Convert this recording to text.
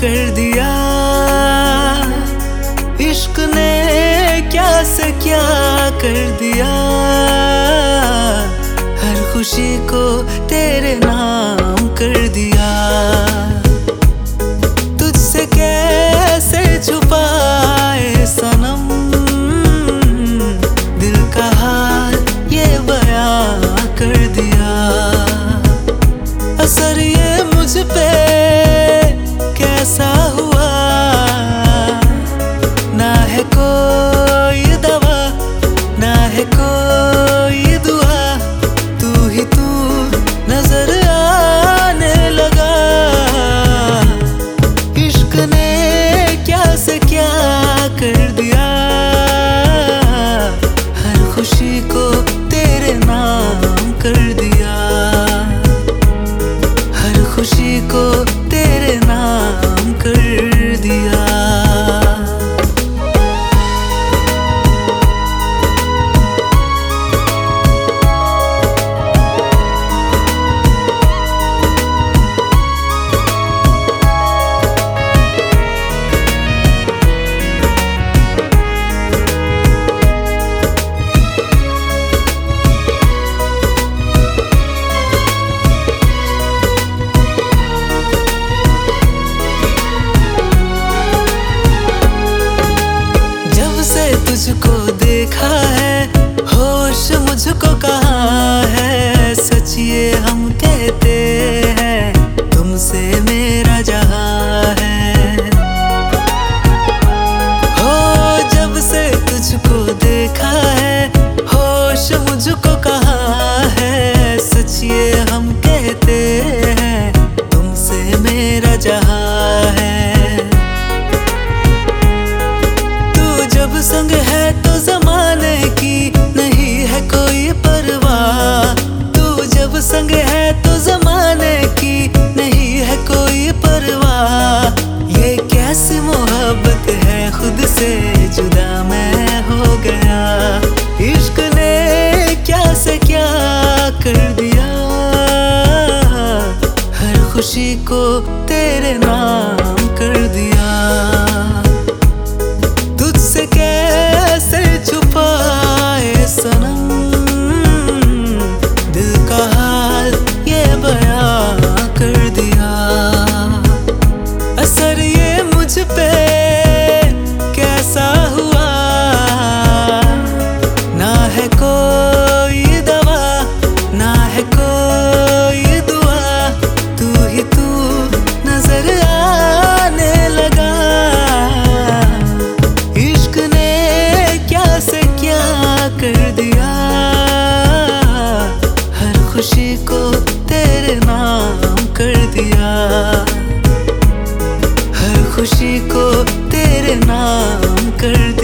कर दिया। इश्क ने क्या से क्या कर दिया। हर खुशी को तेरे नाम कर दिया। तुझसे कैसे छुपाए सनम, दिल का हाल ये बयां कर दिया। असर ये मुझ पे कैसा हुआ, ना है कोई दवा, ना है कोई दुआ। तू ही तू नजर आने लगा। इश्क ने क्या से क्या कर दिया। हर खुशी को तेरे नाम कर दिया। हर खुशी को तेरे नाम कर दिया। तुझको देखा है होश मुझको कहाँ है। सच ये हम कहते हैं तुमसे मेरा जहाँ है। हो जब से तुझको देखा है होश मुझको कहाँ है। सच ये हम कहते हैं तुमसे मेरा जहाँ है। जब संग है तो जमाने की नहीं है कोई परवाह। तू जब संग है तो जमाने की नहीं है कोई परवाह। ये कैसी मोहब्बत है खुद से जुदा मैं हो गया। इश्क ने क्या से क्या कर दिया। हर खुशी को तेरे नाम कर दिया। तुझसे कैसे छुपाए सनम, दिल का हाल ये बयां कर दिया। असर ये मुझ पे कैसा हुआ, ना है कोई दवा, ना है कोई दुआ। तू ही तू नजर आने लगा। कर दिया हर खुशी को तेरे नाम कर दिया। हर खुशी को तेरे नाम कर दिया।